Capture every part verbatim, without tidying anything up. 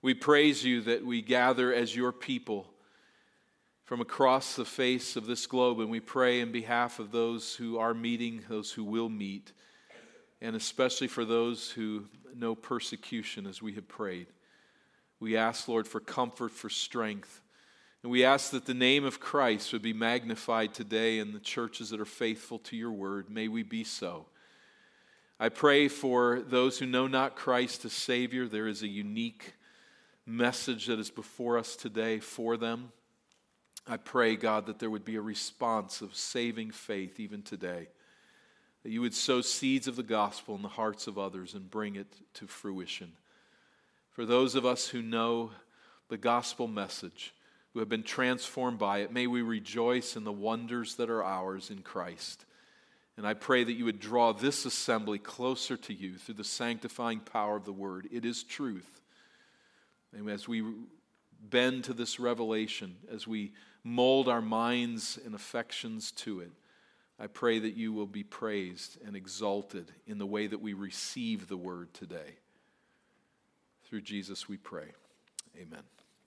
We praise you that we gather as your people from across the face of this globe, and we pray in behalf of those who are meeting, those who will meet, and especially for those who know persecution as we have prayed. We ask, Lord, for comfort, for strength. And we ask that the name of Christ would be magnified today in the churches that are faithful to your word. May we be so. I pray for those who know not Christ as Savior. There is a unique message that is before us today for them. I pray, God, that there would be a response of saving faith even today. That you would sow seeds of the gospel in the hearts of others and bring it to fruition. For those of us who know the gospel message, who have been transformed by it, may we rejoice in the wonders that are ours in Christ. And I pray that you would draw this assembly closer to you through the sanctifying power of the word. It is truth. And as we bend to this revelation, as we mold our minds and affections to it, I pray that you will be praised and exalted in the way that we receive the word today. Through Jesus we pray. Amen.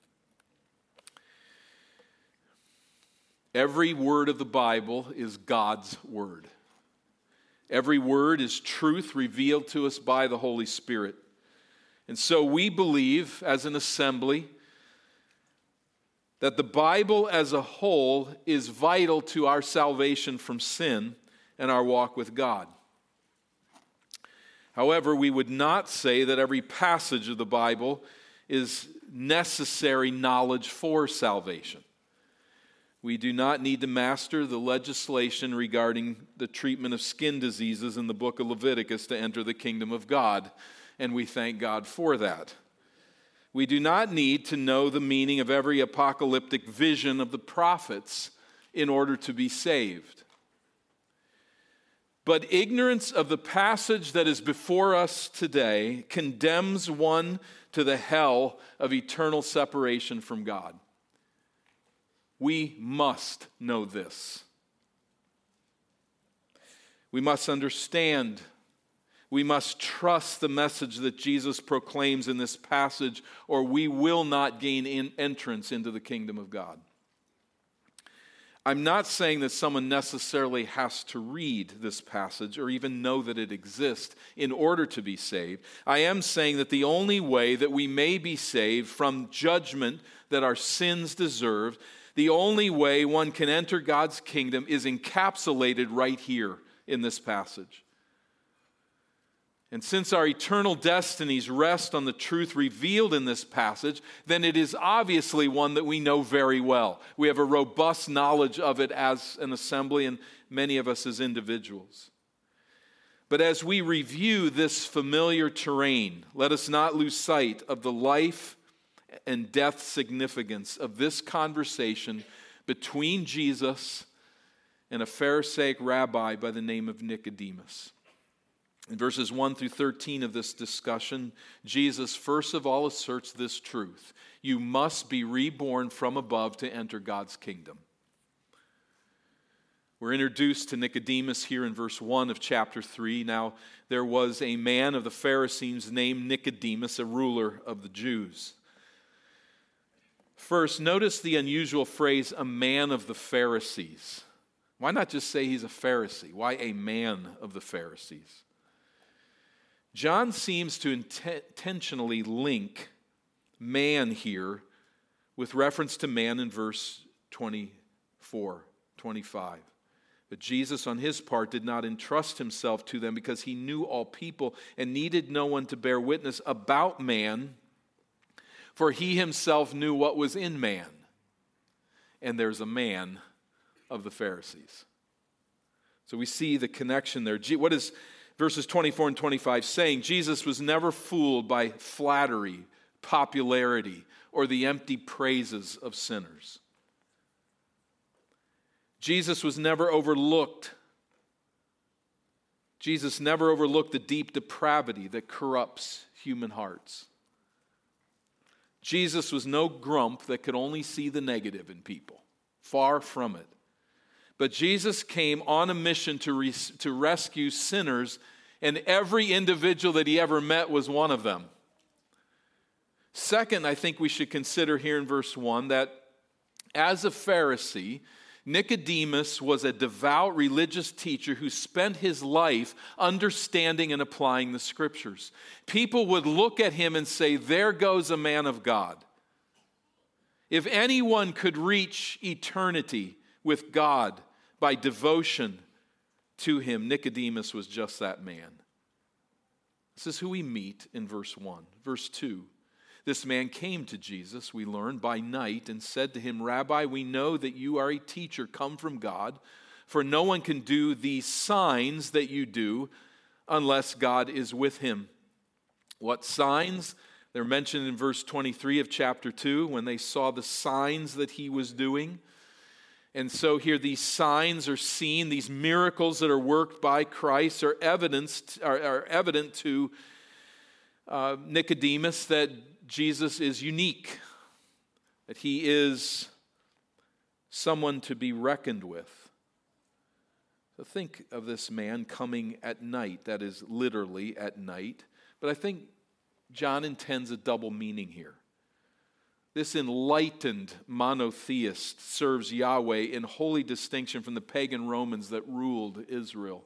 Every word of the Bible is God's word. Every word is truth revealed to us by the Holy Spirit. And so we believe as an assembly that the Bible as a whole is vital to our salvation from sin and our walk with God. However, we would not say that every passage of the Bible is necessary knowledge for salvation. We do not need to master the legislation regarding the treatment of skin diseases in the book of Leviticus to enter the kingdom of God, and we thank God for that. We do not need to know the meaning of every apocalyptic vision of the prophets in order to be saved. But ignorance of the passage that is before us today condemns one to the hell of eternal separation from God. We must know this. We must understand. We must trust the message that Jesus proclaims in this passage, or we will not gain in entrance into the kingdom of God. I'm not saying that someone necessarily has to read this passage or even know that it exists in order to be saved. I am saying that the only way that we may be saved from judgment that our sins deserve, the only way one can enter God's kingdom is encapsulated right here in this passage. And since our eternal destinies rest on the truth revealed in this passage, then it is obviously one that we know very well. We have a robust knowledge of it as an assembly and many of us as individuals. But as we review this familiar terrain, let us not lose sight of the life and death significance of this conversation between Jesus and a Pharisaic rabbi by the name of Nicodemus. In verses one through thirteen of this discussion, Jesus first of all asserts this truth: you must be reborn from above to enter God's kingdom. We're introduced to Nicodemus here in verse one of chapter three. Now, there was a man of the Pharisees named Nicodemus, a ruler of the Jews. First, notice the unusual phrase, a man of the Pharisees. Why not just say he's a Pharisee? Why a man of the Pharisees? John seems to int- intentionally link man here with reference to man in verse twenty-four, twenty-five. But Jesus, on his part, did not entrust himself to them because he knew all people and needed no one to bear witness about man, for he himself knew what was in man. And there's a man of the Pharisees. So we see the connection there. What is verses twenty-four and twenty-five saying? Jesus was never fooled by flattery, popularity, or the empty praises of sinners. Jesus was never overlooked. Jesus never overlooked the deep depravity that corrupts human hearts. Jesus was no grump that could only see the negative in people. Far from it. But Jesus came on a mission to, res- to rescue sinners, and every individual that he ever met was one of them. Second, I think we should consider here in verse one that as a Pharisee, Nicodemus was a devout religious teacher who spent his life understanding and applying the Scriptures. People would look at him and say, there goes a man of God. If anyone could reach eternity with God by devotion to him, Nicodemus was just that man. This is who we meet in verse one. Verse two. This man came to Jesus, we learn, by night and said to him, Rabbi, we know that you are a teacher come from God, for no one can do these signs that you do unless God is with him. What signs? They're mentioned in verse twenty-three of chapter two when they saw the signs that he was doing. And so here these signs are seen, these miracles that are worked by Christ are, evidenced, are, are evident to uh, Nicodemus that Jesus is unique, that he is someone to be reckoned with. So think of this man coming at night, that is literally at night. But I think John intends a double meaning here. This enlightened monotheist serves Yahweh in holy distinction from the pagan Romans that ruled Israel.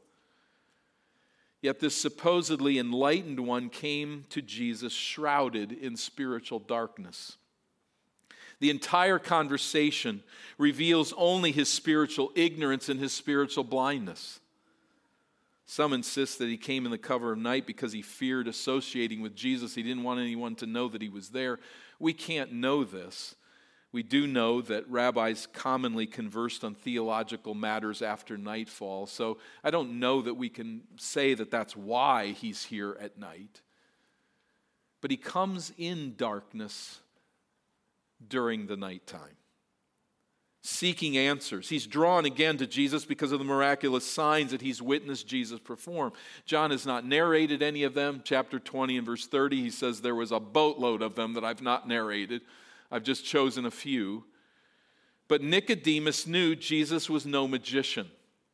Yet this supposedly enlightened one came to Jesus shrouded in spiritual darkness. The entire conversation reveals only his spiritual ignorance and his spiritual blindness. Some insist that he came in the cover of night because he feared associating with Jesus. He didn't want anyone to know that he was there. We can't know this. We do know that rabbis commonly conversed on theological matters after nightfall, so I don't know that we can say that that's why he's here at night. But he comes in darkness during the nighttime, seeking answers. He's drawn again to Jesus because of the miraculous signs that he's witnessed Jesus perform. John has not narrated any of them. Chapter twenty and verse thirty, he says there was a boatload of them that I've not narrated. I've just chosen a few. But Nicodemus knew Jesus was no magician.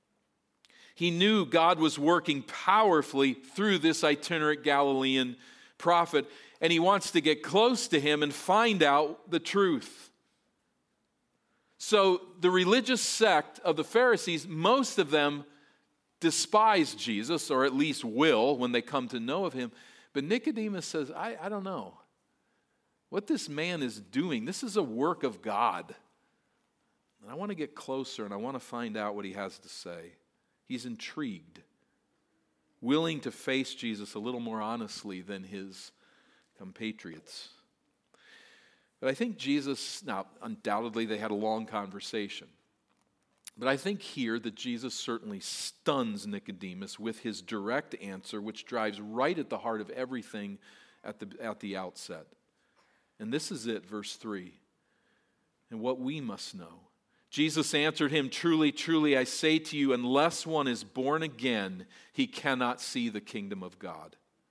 He knew God was working powerfully through this itinerant Galilean prophet, and he wants to get close to him and find out the truth. So the religious sect of the Pharisees, most of them despise Jesus, or at least will when they come to know of him. But Nicodemus says, I, I don't know. What this man is doing, this is a work of God. And I want to get closer and I want to find out what he has to say. He's intrigued, willing to face Jesus a little more honestly than his compatriots. But I think Jesus, now undoubtedly they had a long conversation. But I think here that Jesus certainly stuns Nicodemus with his direct answer, which drives right at the heart of everything at the, at the outset. And this is it, verse three. And what we must know. Jesus answered him, Truly, truly, I say to you, unless one is born again, he cannot see the kingdom of God.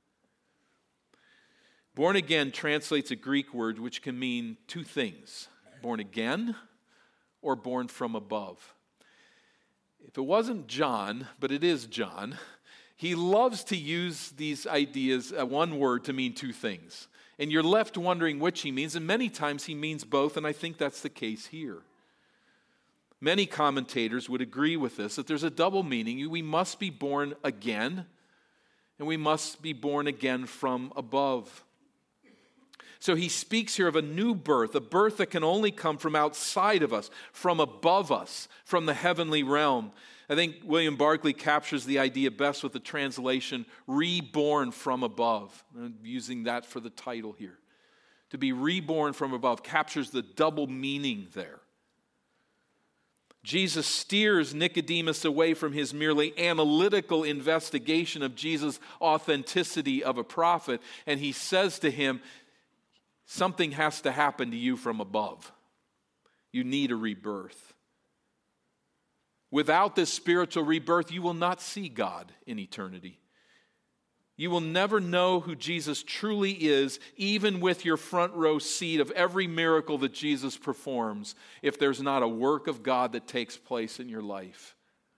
Born again translates a Greek word which can mean two things. Born again or born from above. If it wasn't John, but it is John, he loves to use these ideas, uh, one word, to mean two things. And you're left wondering which he means, and many times he means both, and I think that's the case here. Many commentators would agree with this, that there's a double meaning. We must be born again, and we must be born again from above. So he speaks here of a new birth, a birth that can only come from outside of us, from above us, from the heavenly realm. I think William Barclay captures the idea best with the translation, reborn from above. I'm using that for the title here. To be reborn from above captures the double meaning there. Jesus steers Nicodemus away from his merely analytical investigation of Jesus' authenticity of a prophet, and he says to him, something has to happen to you from above. You need a rebirth. Without this spiritual rebirth, you will not see God in eternity. You will never know who Jesus truly is, even with your front row seat of every miracle that Jesus performs, if there's not a work of God that takes place in your life.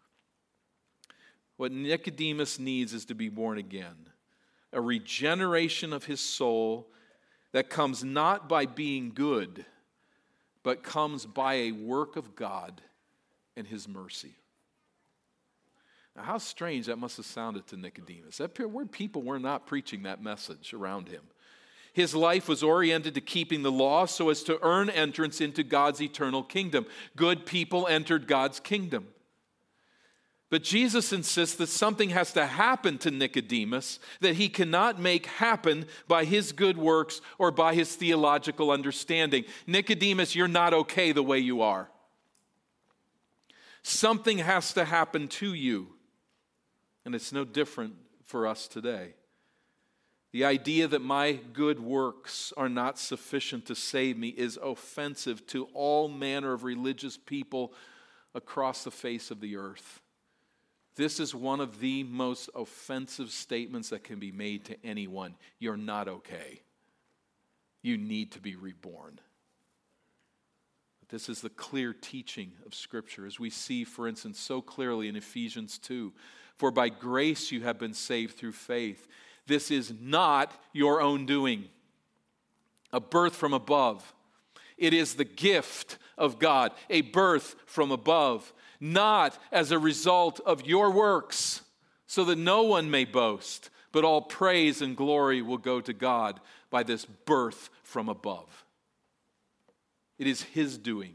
What Nicodemus needs is to be born again, a regeneration of his soul that comes not by being good, but comes by a work of God and his mercy. Now, how strange that must have sounded to Nicodemus. That word people were not preaching that message around him. His life was oriented to keeping the law so as to earn entrance into God's eternal kingdom. Good people entered God's kingdom. But Jesus insists that something has to happen to Nicodemus that he cannot make happen by his good works or by his theological understanding. Nicodemus, you're not okay the way you are. Something has to happen to you. And it's no different for us today. The idea that my good works are not sufficient to save me is offensive to all manner of religious people across the face of the earth. This is one of the most offensive statements that can be made to anyone. You're not okay. You need to be reborn. But this is the clear teaching of Scripture, as we see, for instance, so clearly in Ephesians two. For by grace you have been saved through faith. This is not your own doing, a birth from above. It is the gift of God, a birth from above, not as a result of your works, so that no one may boast, but all praise and glory will go to God by this birth from above. It is his doing.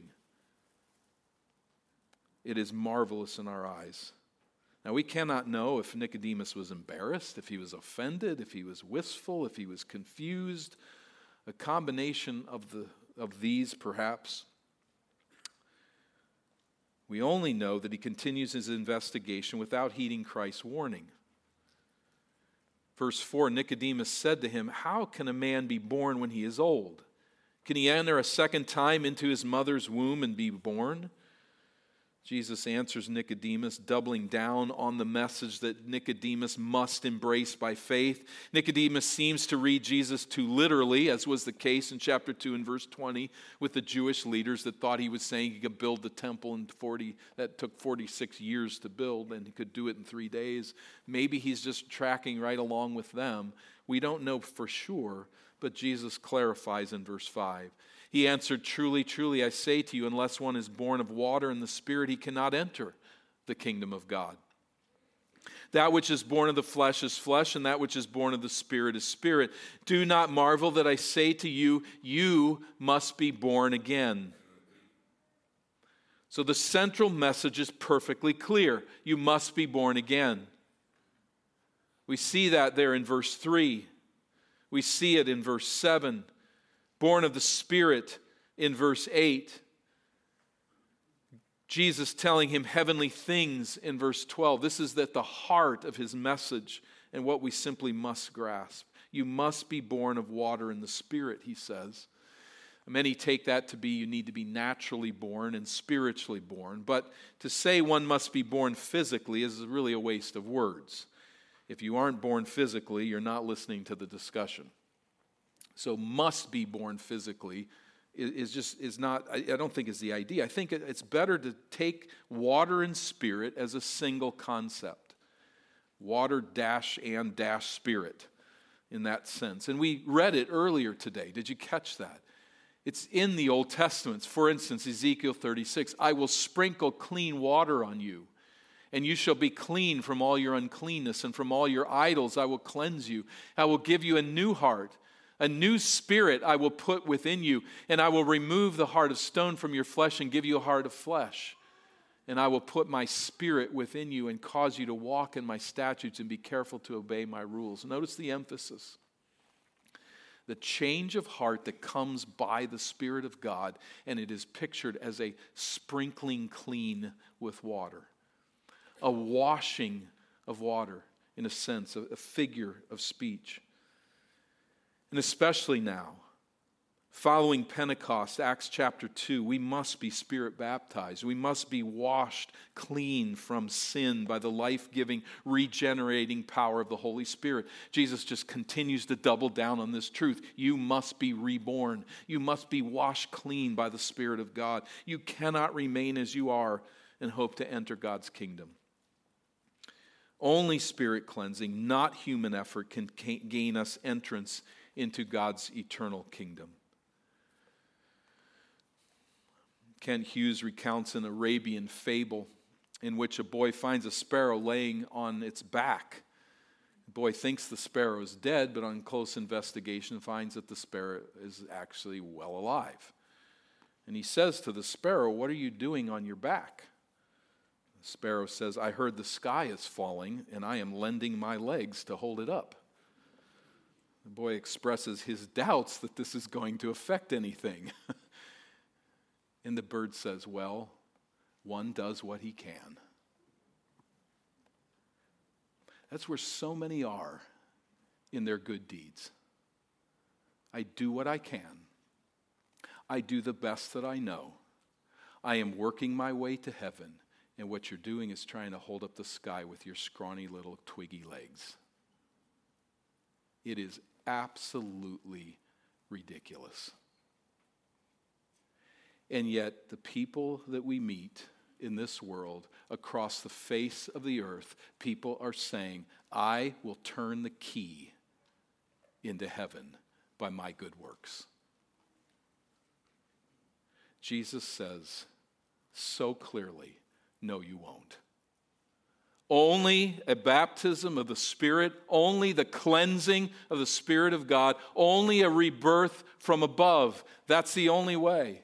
It is marvelous in our eyes. Now, we cannot know if Nicodemus was embarrassed, if he was offended, if he was wistful, if he was confused, a combination of the of these perhaps. We only know that he continues his investigation without heeding Christ's warning. Verse four, Nicodemus said to him, "How can a man be born when he is old? Can he enter a second time into his mother's womb and be born?" Jesus answers Nicodemus, doubling down on the message that Nicodemus must embrace by faith. Nicodemus seems to read Jesus too literally, as was the case in chapter two and verse twenty with the Jewish leaders that thought he was saying he could build the temple in forty, that took forty-six years to build, and he could do it in three days. Maybe he's just tracking right along with them. We don't know for sure, but Jesus clarifies in verse five. He answered, "Truly, truly, I say to you, unless one is born of water and the Spirit, he cannot enter the kingdom of God. That which is born of the flesh is flesh, and that which is born of the Spirit is spirit. Do not marvel that I say to you, you must be born again." So the central message is perfectly clear. You must be born again. We see that there in verse three. We see it in verse seven. Born of the Spirit in verse eight. Jesus telling him heavenly things in verse twelve. This is at the heart of his message and what we simply must grasp. You must be born of water and the Spirit, he says. Many take that to be you need to be naturally born and spiritually born. But to say one must be born physically is really a waste of words. If you aren't born physically, you're not listening to the discussion. So must be born physically is just is not, I don't think is the idea. I think it's better to take water and spirit as a single concept. Water dash and dash spirit in that sense. And we read it earlier today. Did you catch that? It's in the Old Testament. For instance, Ezekiel thirty-six, "I will sprinkle clean water on you, and you shall be clean from all your uncleanness, and from all your idols I will cleanse you. I will give you a new heart. A new spirit I will put within you, and I will remove the heart of stone from your flesh and give you a heart of flesh. And I will put my spirit within you and cause you to walk in my statutes and be careful to obey my rules." Notice the emphasis. The change of heart that comes by the Spirit of God, and it is pictured as a sprinkling clean with water. A washing of water, in a sense, a figure of speech. And especially now, following Pentecost, Acts chapter two, we must be Spirit baptized. We must be washed clean from sin by the life-giving, regenerating power of the Holy Spirit. Jesus just continues to double down on this truth. You must be reborn. You must be washed clean by the Spirit of God. You cannot remain as you are and hope to enter God's kingdom. Only Spirit cleansing, not human effort, can gain us entrance into God's eternal kingdom. Kent Hughes recounts an Arabian fable in which a boy finds a sparrow laying on its back. The boy thinks the sparrow is dead, but on close investigation finds that the sparrow is actually well alive. And he says to the sparrow, "What are you doing on your back?" The sparrow says, "I heard the sky is falling, and I am lending my legs to hold it up." The boy expresses his doubts that this is going to affect anything. And the bird says, "Well, one does what he can." That's where so many are in their good deeds. I do what I can. I do the best that I know. I am working my way to heaven, and what you're doing is trying to hold up the sky with your scrawny little twiggy legs. It is absolutely ridiculous. And yet, the people that we meet in this world, across the face of the earth, people are saying, "I will turn the key into heaven by my good works." Jesus says so clearly, no, you won't. Only a baptism of the Spirit, only the cleansing of the Spirit of God, only a rebirth from above. That's the only way.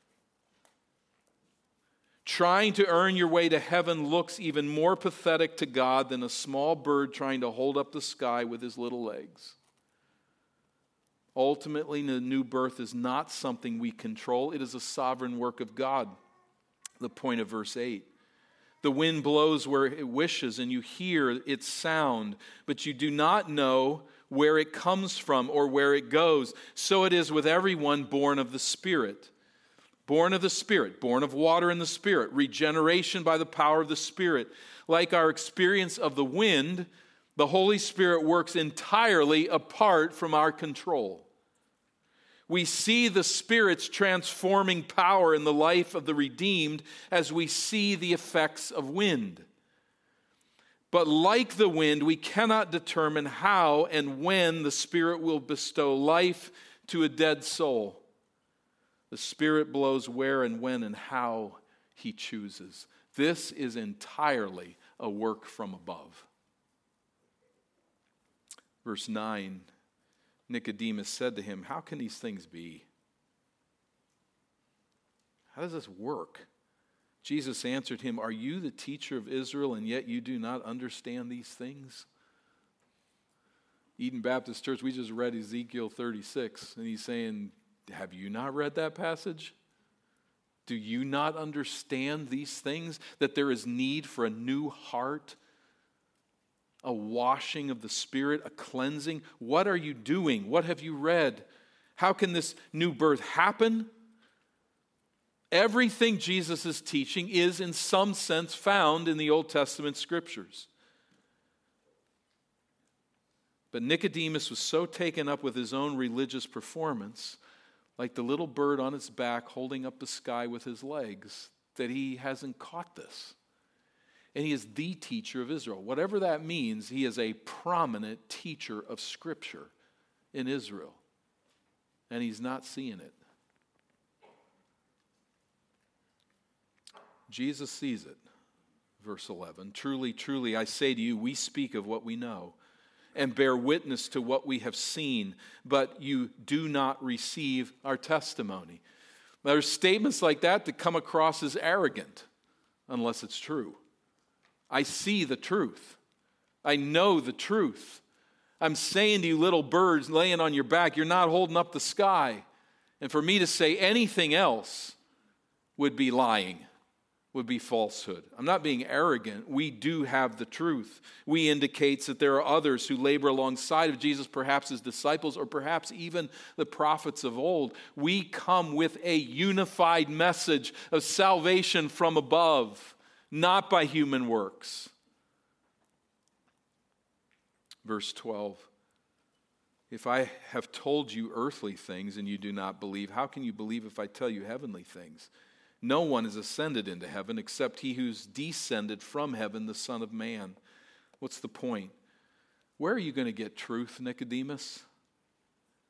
Trying to earn your way to heaven looks even more pathetic to God than a small bird trying to hold up the sky with his little legs. Ultimately, the new birth is not something we control. It is a sovereign work of God. The point of verse eight. The wind blows where it wishes, and you hear its sound, but you do not know where it comes from or where it goes. So it is with everyone born of the Spirit. Born of the Spirit, born of water and the Spirit, regeneration by the power of the Spirit. Like our experience of the wind, the Holy Spirit works entirely apart from our control. We see the Spirit's transforming power in the life of the redeemed as we see the effects of wind. But like the wind, we cannot determine how and when the Spirit will bestow life to a dead soul. The Spirit blows where and when and how He chooses. This is entirely a work from above. Verse nine, Nicodemus said to him, "How can these things be? How does this work?" Jesus answered him, "Are you the teacher of Israel, and yet you do not understand these things?" Eden Baptist Church, we just read Ezekiel thirty-six, and he's saying, have you not read that passage? Do you not understand these things? That there is need for a new heart, a washing of the Spirit, a cleansing? What are you doing? What have you read? How can this new birth happen? Everything Jesus is teaching is in some sense found in the Old Testament scriptures. But Nicodemus was so taken up with his own religious performance, like the little bird on its back holding up the sky with his legs, that he hasn't caught this. And he is the teacher of Israel. Whatever that means, he is a prominent teacher of Scripture in Israel. And he's not seeing it. Jesus sees it. Verse eleven, "Truly, truly, I say to you, we speak of what we know and bear witness to what we have seen, but you do not receive our testimony." There's statements like that that come across as arrogant, unless it's true. I see the truth. I know the truth. I'm saying to you, little birds laying on your back, you're not holding up the sky. And for me to say anything else would be lying, would be falsehood. I'm not being arrogant. We do have the truth. We indicates that there are others who labor alongside of Jesus, perhaps his disciples, or perhaps even the prophets of old. We come with a unified message of salvation from above, not by human works. Verse twelve, "If I have told you earthly things and you do not believe, how can you believe if I tell you heavenly things? No one has ascended into heaven except he who's descended from heaven, the Son of Man." What's the point? Where are you going to get truth, Nicodemus?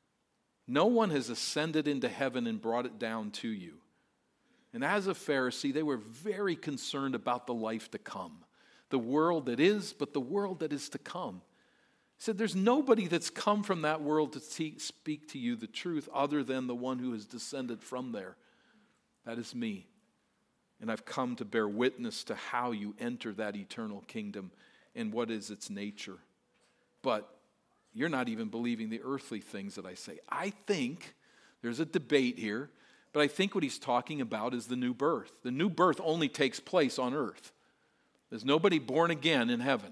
No one has ascended into heaven and brought it down to you. And as a Pharisee, they were very concerned about the life to come. The world that is, but the world that is to come. He said, there's nobody that's come from that world to te- speak to you the truth other than the one who has descended from there. That is me. And I've come to bear witness to how you enter that eternal kingdom and what is its nature. But you're not even believing the earthly things that I say. I think there's a debate here, but I think what he's talking about is the new birth. The new birth only takes place on earth. There's nobody born again in heaven.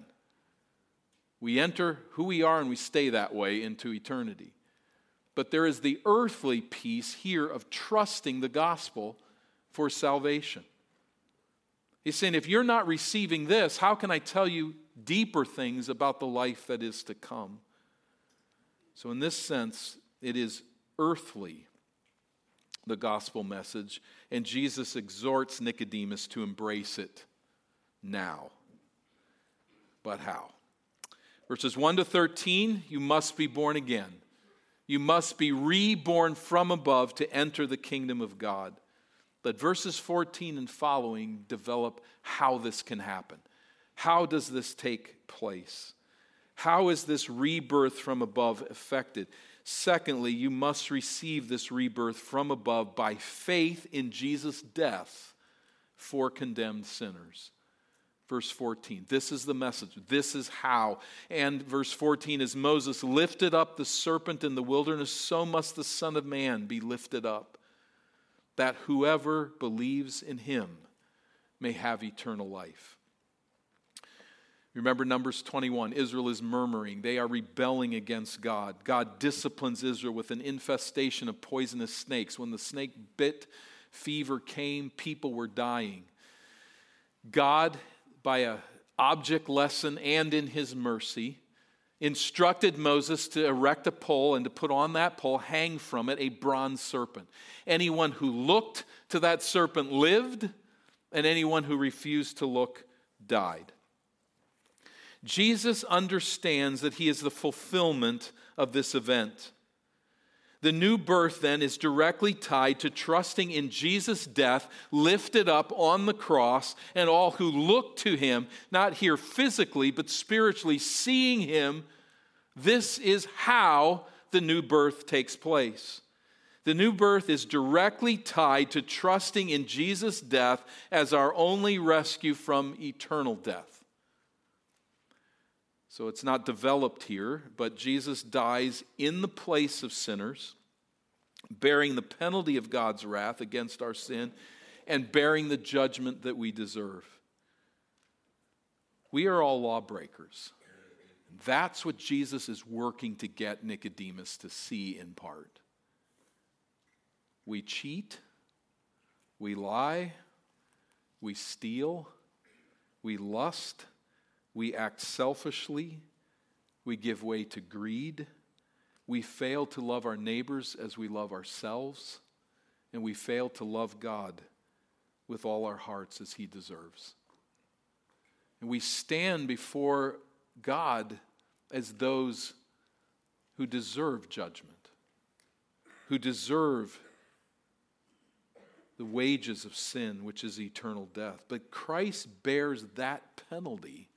We enter who we are and we stay that way into eternity. But there is the earthly piece here of trusting the gospel for salvation. He's saying, if you're not receiving this, how can I tell you deeper things about the life that is to come? So in this sense, it is earthly, the gospel message, and Jesus exhorts Nicodemus to embrace it now. But how? Verses one to thirteen, you must be born again. You must be reborn from above to enter the kingdom of God. But verses fourteen and following develop how this can happen. How does this take place? How is this rebirth from above effected? Secondly, you must receive this rebirth from above by faith in Jesus' death for condemned sinners. Verse fourteen, this is the message. This is how. And verse fourteen, as Moses lifted up the serpent in the wilderness, so must the Son of Man be lifted up, that whoever believes in him may have eternal life. Remember Numbers twenty-one, Israel is murmuring. They are rebelling against God. God disciplines Israel with an infestation of poisonous snakes. When the snake bit, fever came, people were dying. God, by an object lesson and in his mercy, instructed Moses to erect a pole and to put on that pole, hang from it, a bronze serpent. Anyone who looked to that serpent lived, and anyone who refused to look died. Jesus understands that he is the fulfillment of this event. The new birth then is directly tied to trusting in Jesus' death, lifted up on the cross, and all who look to him, not here physically, but spiritually, seeing him. This is how the new birth takes place. The new birth is directly tied to trusting in Jesus' death as our only rescue from eternal death. So it's not developed here, but Jesus dies in the place of sinners, bearing the penalty of God's wrath against our sin and bearing the judgment that we deserve. We are all lawbreakers. That's what Jesus is working to get Nicodemus to see in part. We cheat, we lie, we steal, we lust, we act selfishly, we give way to greed, we fail to love our neighbors as we love ourselves, and we fail to love God with all our hearts as he deserves. And we stand before God as those who deserve judgment, who deserve the wages of sin, which is eternal death. But Christ bears that penalty,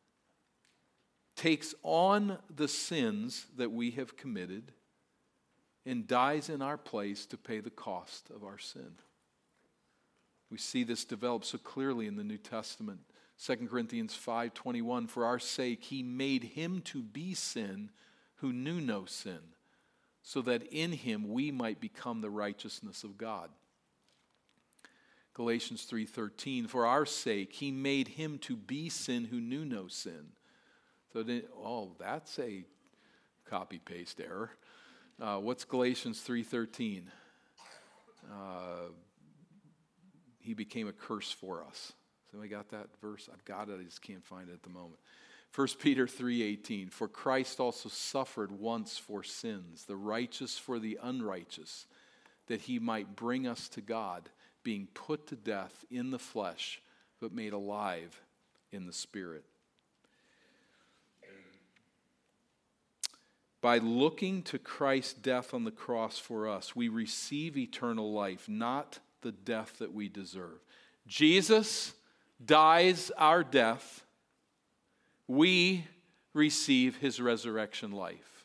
takes on the sins that we have committed, and dies in our place to pay the cost of our sin. We see this develop so clearly in the New Testament. Second Corinthians five twenty-one, for our sake he made him to be sin who knew no sin, so that in him we might become the righteousness of God. Galatians three thirteen, for our sake he made him to be sin who knew no sin. So, then, oh, that's a copy-paste error. Uh, what's Galatians three thirteen? Uh, he became a curse for us. So I got that verse? I've got it, I just can't find it at the moment. First Peter three eighteen, for Christ also suffered once for sins, the righteous for the unrighteous, that he might bring us to God, being put to death in the flesh, but made alive in the spirit. By looking to Christ's death on the cross for us, we receive eternal life, not the death that we deserve. Jesus dies our death. We receive his resurrection life.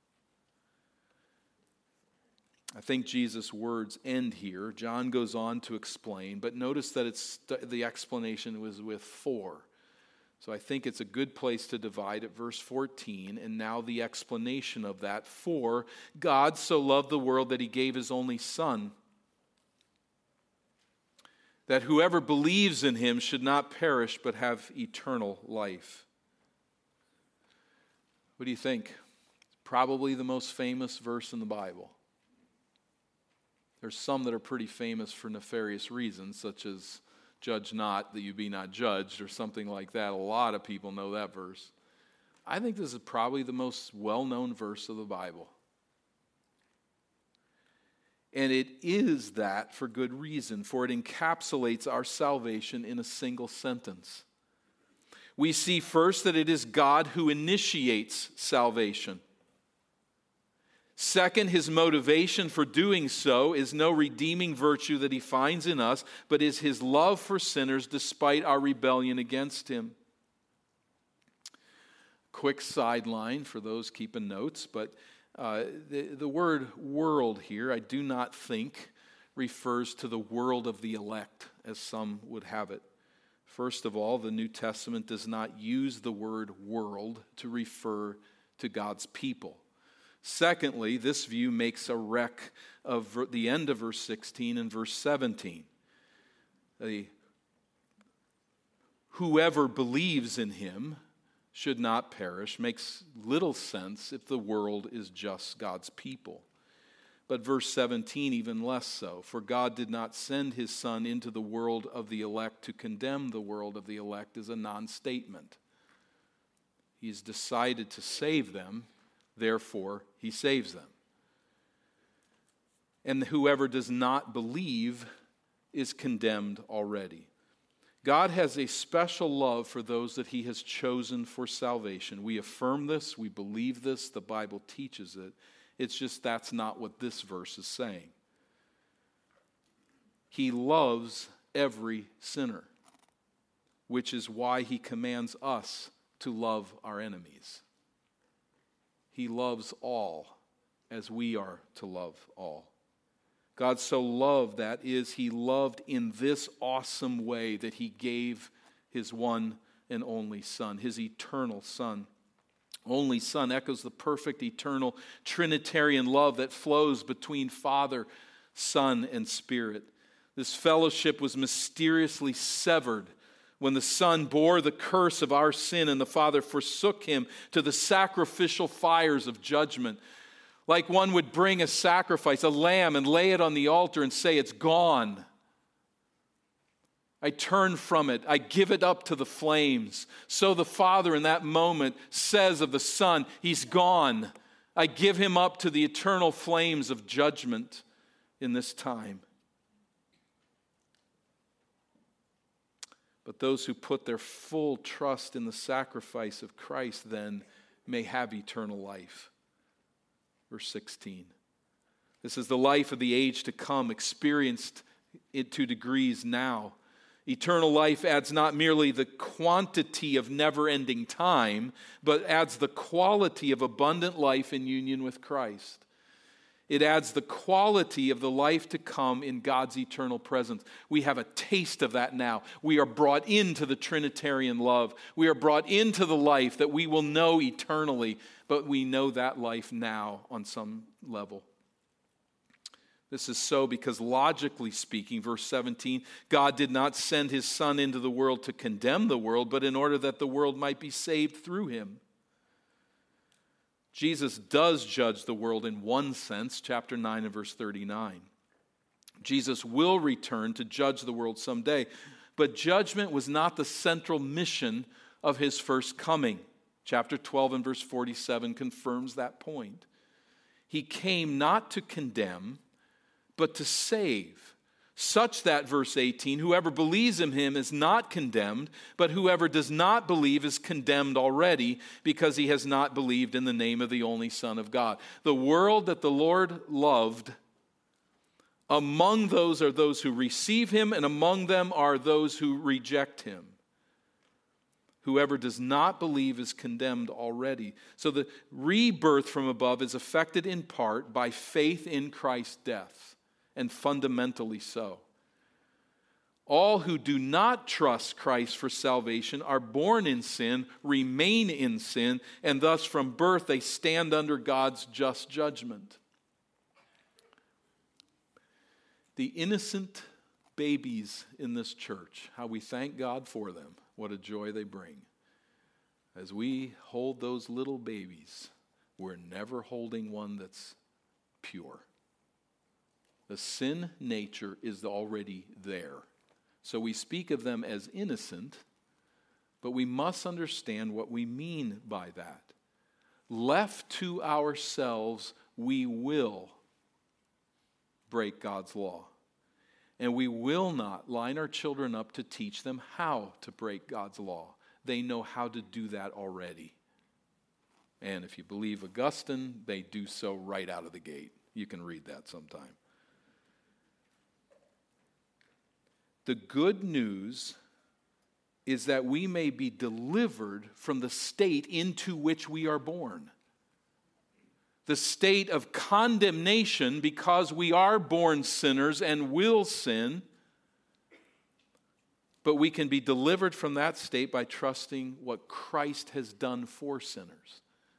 I think Jesus' words end here. John goes on to explain, but notice that it's the explanation was with for. So I think it's a good place to divide at verse fourteen, and now the explanation of that. For God so loved the world that he gave his only Son, that whoever believes in him should not perish but have eternal life. What do you think? It's probably the most famous verse in the Bible. There's some that are pretty famous for nefarious reasons, such as judge not that you be not judged, or something like that. A lot of people know that verse. I think this is probably the most well-known verse of the Bible. And it is that for good reason, for it encapsulates our salvation in a single sentence. We see first that it is God who initiates salvation. Second, his motivation for doing so is no redeeming virtue that he finds in us, but is his love for sinners despite our rebellion against him. Quick sideline for those keeping notes, but uh, the, the word world here, I do not think refers to the world of the elect, as some would have it. First of all, the New Testament does not use the word world to refer to God's people. Secondly, this view makes a wreck of the end of verse sixteen and verse seventeen. The, whoever believes in him should not perish makes little sense if the world is just God's people. But verse seventeen even less so. For God did not send his Son into the world of the elect to condemn the world of the elect is a non-statement. He's decided to save them. Therefore, he saves them. And whoever does not believe is condemned already. God has a special love for those that he has chosen for salvation. We affirm this, we believe this, the Bible teaches it. It's just that's not what this verse is saying. He loves every sinner, which is why he commands us to love our enemies. He loves all as we are to love all. God so loved, that is, he loved in this awesome way that he gave his one and only Son, his eternal Son. Only Son echoes the perfect, eternal, Trinitarian love that flows between Father, Son, and Spirit. This fellowship was mysteriously severed when the Son bore the curse of our sin and the Father forsook him to the sacrificial fires of judgment. Like one would bring a sacrifice, a lamb, and lay it on the altar and say, it's gone. I turn from it. I give it up to the flames. So the Father in that moment says of the Son, he's gone. I give him up to the eternal flames of judgment in this time. But those who put their full trust in the sacrifice of Christ then may have eternal life. Verse sixteen. This is the life of the age to come, experienced it to degrees now. Eternal life adds not merely the quantity of never-ending time, but adds the quality of abundant life in union with Christ. It adds the quality of the life to come in God's eternal presence. We have a taste of that now. We are brought into the Trinitarian love. We are brought into the life that we will know eternally, but we know that life now on some level. This is so because logically speaking, verse seventeen, God did not send his Son into the world to condemn the world, but in order that the world might be saved through him. Jesus does judge the world in one sense, chapter nine and verse thirty-nine. Jesus will return to judge the world someday, but judgment was not the central mission of his first coming. Chapter twelve and verse forty-seven confirms that point. He came not to condemn, but to save, Such that, verse eighteen, whoever believes in him is not condemned, but whoever does not believe is condemned already, because he has not believed in the name of the only Son of God. The world that the Lord loved, among those are those who receive him, and among them are those who reject him. Whoever does not believe is condemned already. So the rebirth from above is affected in part by faith in Christ's death. And fundamentally so. All who do not trust Christ for salvation are born in sin, remain in sin, and thus from birth they stand under God's just judgment. The innocent babies in this church, how we thank God for them, what a joy they bring. As we hold those little babies, we're never holding one that's pure. The sin nature is already there. So we speak of them as innocent, but we must understand what we mean by that. Left to ourselves, we will break God's law. And we will not line our children up to teach them how to break God's law. They know how to do that already. And if you believe Augustine, they do so right out of the gate. You can read that sometime. The good news is that we may be delivered from the state into which we are born. The state of condemnation because we are born sinners and will sin. But we can be delivered from that state by trusting what Christ has done for sinners.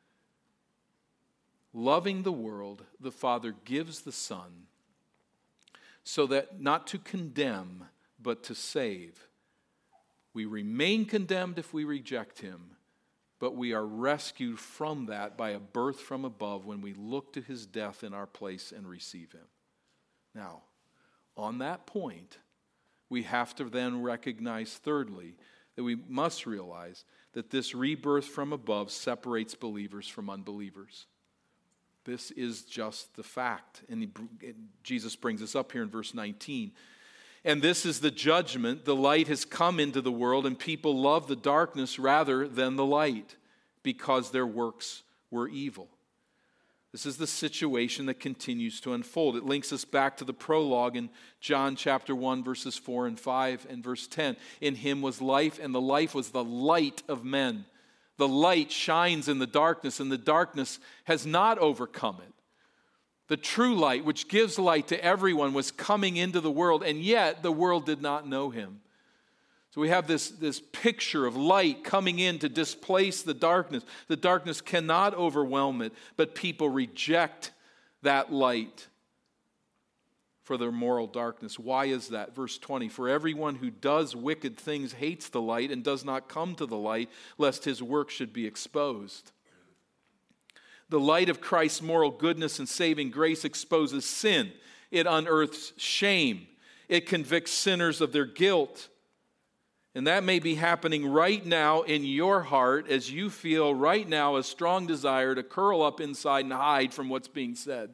Loving the world, the Father gives the Son so that not to condemn, but to save. We remain condemned if we reject him, but we are rescued from that by a birth from above when we look to his death in our place and receive him. Now, on that point, we have to then recognize, thirdly, that we must realize that this rebirth from above separates believers from unbelievers. This is just the fact. And he, Jesus brings us up here in verse nineteen. And this is the judgment. The light has come into the world, and people love the darkness rather than the light, because their works were evil. This is the situation that continues to unfold. It links us back to the prologue in John chapter one, verses four and five and verse ten. In him was life, and the life was the light of men. The light shines in the darkness, and the darkness has not overcome it. The true light, which gives light to everyone, was coming into the world, and yet the world did not know him. So we have this, this picture of light coming in to displace the darkness. The darkness cannot overwhelm it, but people reject that light for their moral darkness. Why is that? Verse twenty, for everyone who does wicked things hates the light and does not come to the light, lest his work should be exposed. The light of Christ's moral goodness and saving grace exposes sin. It unearths shame. It convicts sinners of their guilt. And that may be happening right now in your heart as you feel right now a strong desire to curl up inside and hide from what's being said.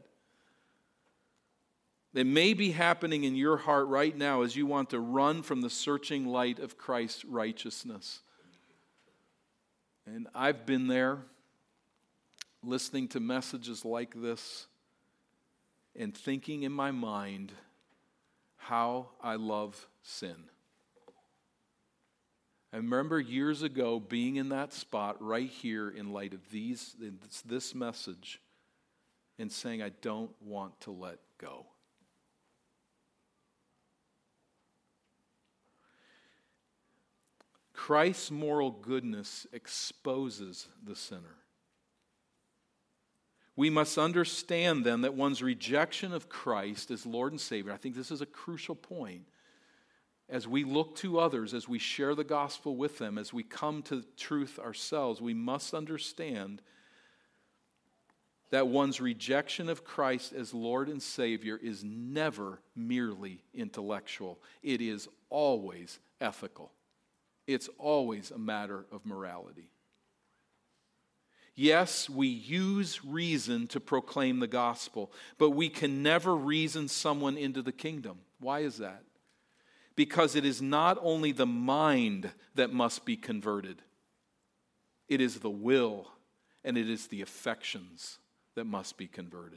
It may be happening in your heart right now as you want to run from the searching light of Christ's righteousness. And I've been there, listening to messages like this and thinking in my mind how I love sin. I remember years ago being in that spot right here in light of these, this message and saying, I don't want to let go. Christ's moral goodness exposes the sinner. We must understand then that one's rejection of Christ as Lord and Savior, I think this is a crucial point, as we look to others, as we share the gospel with them, as we come to truth ourselves, we must understand that one's rejection of Christ as Lord and Savior is never merely intellectual. It is always ethical. It's always a matter of morality. Yes, we use reason to proclaim the gospel, but we can never reason someone into the kingdom. Why is that? Because it is not only the mind that must be converted. It is the will and it is the affections that must be converted.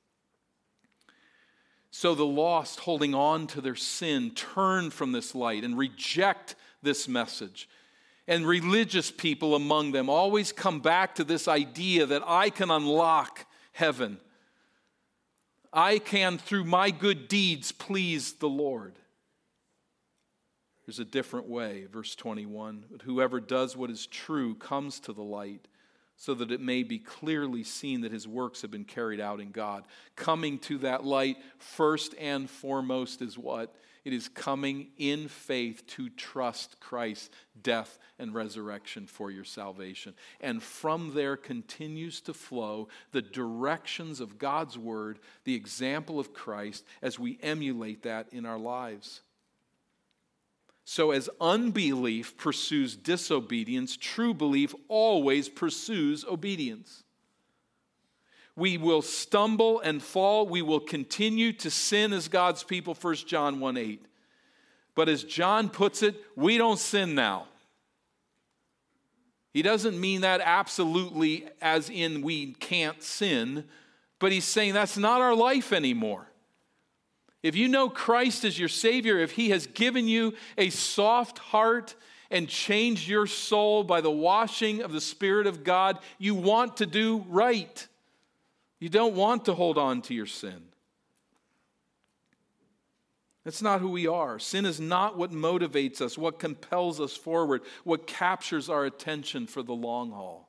So the lost, holding on to their sin, turn from this light and reject this message. And religious people among them always come back to this idea that I can unlock heaven. I can, through my good deeds, please the Lord. There's a different way, verse twenty-one. But whoever does what is true comes to the light, so that it may be clearly seen that his works have been carried out in God. Coming to that light, first and foremost, is what? It is coming in faith to trust Christ's death and resurrection for your salvation. And from there continues to flow the directions of God's word, the example of Christ, as we emulate that in our lives. So as unbelief pursues disobedience, true belief always pursues obedience. We will stumble and fall. We will continue to sin as God's people, First John one eight. But as John puts it, we don't sin now. He doesn't mean that absolutely as in we can't sin, but he's saying that's not our life anymore. If you know Christ as your Savior, if He has given you a soft heart and changed your soul by the washing of the Spirit of God, you want to do right. You don't want to hold on to your sin. That's not who we are. Sin is not what motivates us, what compels us forward, what captures our attention for the long haul.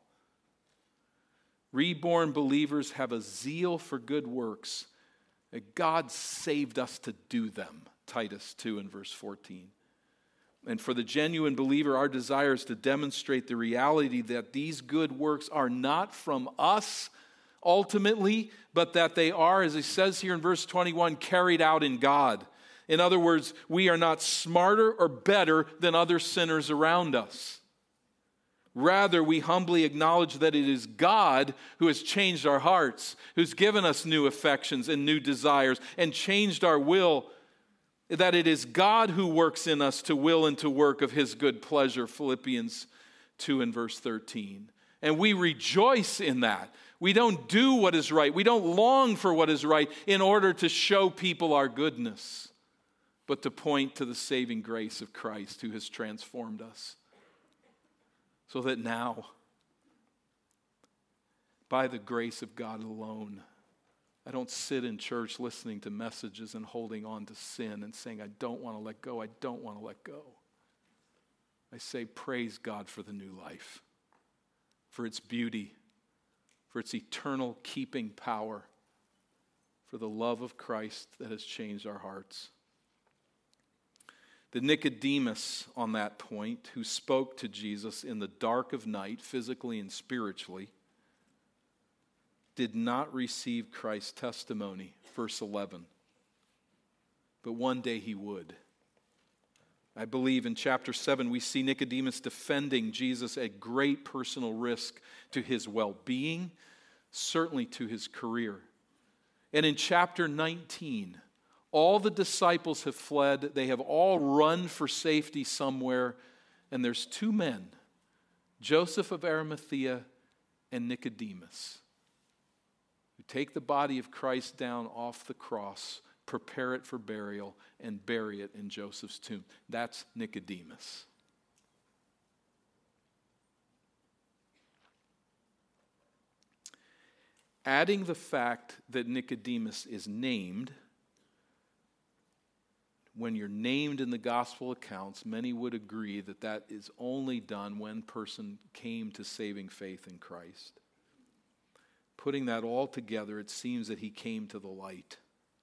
Reborn believers have a zeal for good works. That God saved us to do them, Titus two and verse fourteen. And for the genuine believer, our desire is to demonstrate the reality that these good works are not from us ultimately, but that they are, as he says here in verse twenty-one, carried out in God. In other words, we are not smarter or better than other sinners around us. Rather, we humbly acknowledge that it is God who has changed our hearts, who's given us new affections and new desires, and changed our will, that it is God who works in us to will and to work of His good pleasure, Philippians two and verse thirteen. And we rejoice in that. We don't do what is right. We don't long for what is right in order to show people our goodness, but to point to the saving grace of Christ who has transformed us. So that now, by the grace of God alone, I don't sit in church listening to messages and holding on to sin and saying, I don't want to let go, I don't want to let go. I say, praise God for the new life, for its beauty, for its eternal keeping power, for the love of Christ that has changed our hearts. The Nicodemus on that point, who spoke to Jesus in the dark of night, physically and spiritually, did not receive Christ's testimony, verse eleven. But one day he would. I believe in chapter seven we see Nicodemus defending Jesus at great personal risk to his well-being, certainly to his career. And in chapter nineteen, all the disciples have fled. They have all run for safety somewhere. And there's two men, Joseph of Arimathea and Nicodemus, who take the body of Christ down off the cross, prepare it for burial, and bury it in Joseph's tomb. That's Nicodemus. Adding the fact that Nicodemus is named, when you're named in the gospel accounts, many would agree that that is only done when a person came to saving faith in Christ. Putting that all together, it seems that he came to the light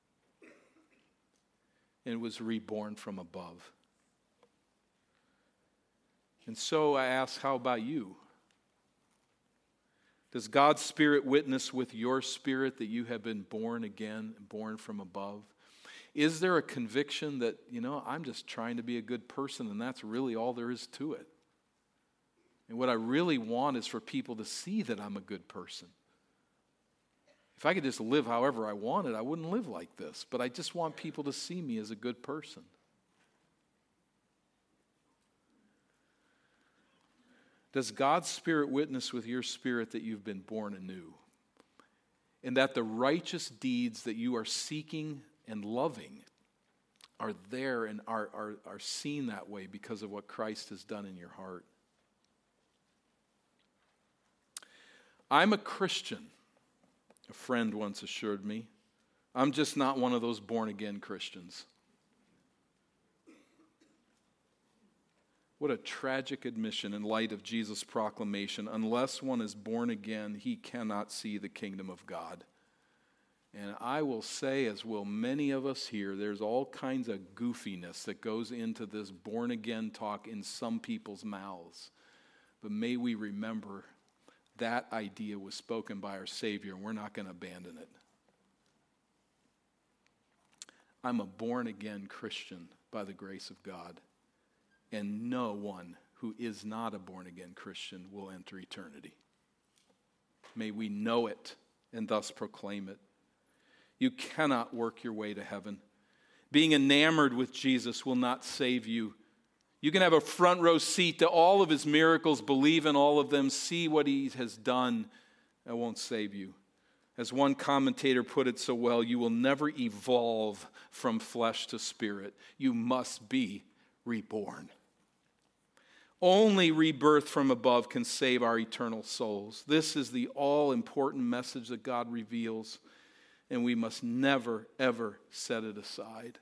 and was reborn from above. And so I ask, how about you? Does God's Spirit witness with your spirit that you have been born again, born from above? Is there a conviction that, you know, I'm just trying to be a good person and that's really all there is to it? And what I really want is for people to see that I'm a good person. If I could just live however I wanted, I wouldn't live like this. But I just want people to see me as a good person. Does God's Spirit witness with your spirit that you've been born anew? And that the righteous deeds that you are seeking and loving are there and are, are, are seen that way because of what Christ has done in your heart? I'm a Christian, a friend once assured me. I'm just not one of those born-again Christians. What a tragic admission in light of Jesus' proclamation. Unless one is born again, he cannot see the kingdom of God. And I will say, as will many of us here, there's all kinds of goofiness that goes into this born-again talk in some people's mouths. But may we remember that idea was spoken by our Savior, and we're not going to abandon it. I'm a born-again Christian by the grace of God. And no one who is not a born-again Christian will enter eternity. May we know it and thus proclaim it. You cannot work your way to heaven. Being enamored with Jesus will not save you. You can have a front row seat to all of his miracles, believe in all of them, see what he has done. That won't save you. As one commentator put it so well, you will never evolve from flesh to spirit. You must be reborn. Only rebirth from above can save our eternal souls. This is the all-important message that God reveals, and we must never, ever set it aside.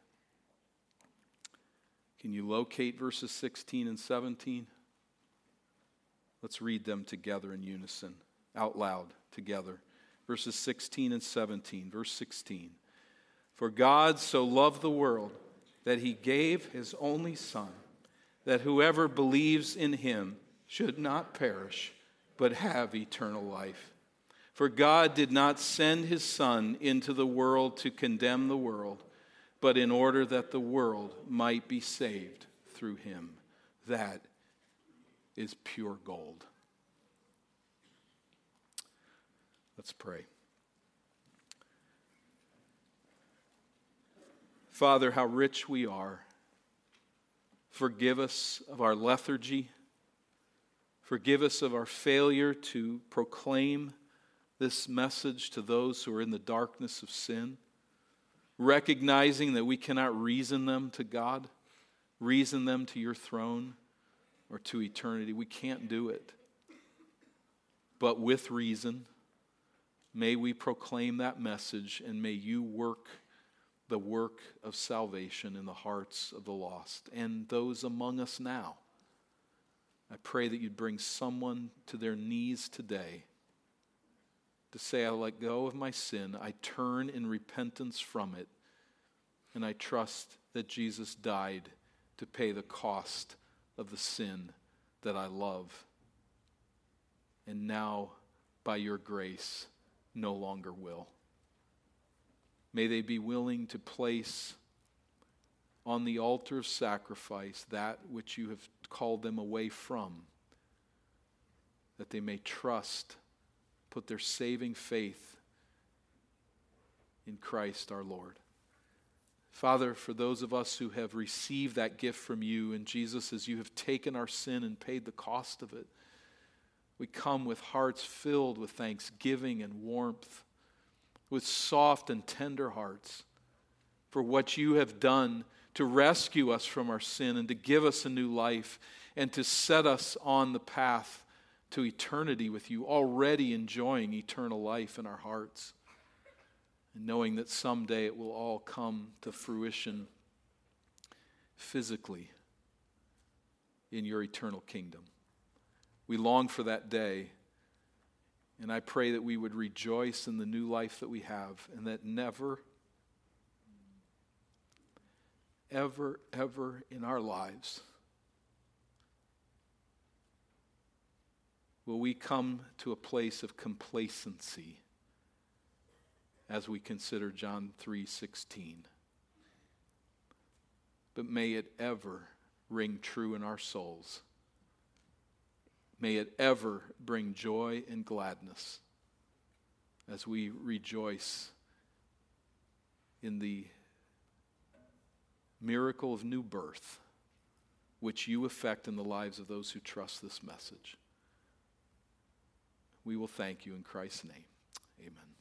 Can you locate verses sixteen and seventeen? Let's read them together in unison, out loud together. Verses sixteen and seventeen. Verse sixteen. For God so loved the world that he gave his only Son, that whoever believes in him should not perish, but have eternal life. For God did not send his Son into the world to condemn the world, but in order that the world might be saved through him. That is pure gold. Let's pray. Father, how rich we are. Forgive us of our lethargy. Forgive us of our failure to proclaim this message to those who are in the darkness of sin, recognizing that we cannot reason them to God, reason them to your throne or to eternity. We can't do it. But with reason, may we proclaim that message, and may you work the work of salvation in the hearts of the lost and those among us now. I pray that you'd bring someone to their knees today to say, I let go of my sin, I turn in repentance from it, and I trust that Jesus died to pay the cost of the sin that I love. And now, by your grace, no longer will. May they be willing to place on the altar of sacrifice that which you have called them away from, that they may trust, put their saving faith in Christ our Lord. Father, for those of us who have received that gift from you, and Jesus, as you have taken our sin and paid the cost of it, we come with hearts filled with thanksgiving and warmth, with soft and tender hearts for what you have done to rescue us from our sin and to give us a new life and to set us on the path to eternity with you, already enjoying eternal life in our hearts, and knowing that someday it will all come to fruition physically in your eternal kingdom. We long for that day. And I pray that we would rejoice in the new life that we have, and that never, ever, ever in our lives will we come to a place of complacency as we consider John three sixteen. But may it ever ring true in our souls May it ever bring joy and gladness as we rejoice in the miracle of new birth, which you effect in the lives of those who trust this message. We will thank you in Christ's name. Amen.